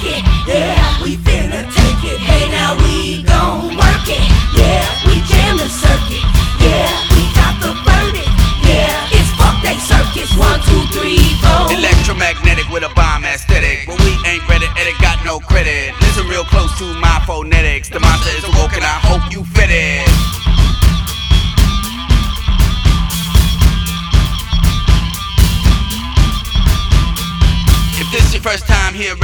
it. Yeah, we finna take it. Hey, now we gon' work it. Yeah, we jam the circuit. Yeah, we got the verdict. Yeah, it's fuck they circus. 1, 2, 3, 4. Electromagnetic with a bomb aesthetic, but we ain't ready, and it got no credit. Listen real close to my phonetics. The monster is awoke and I hope you fit it. If this your first time here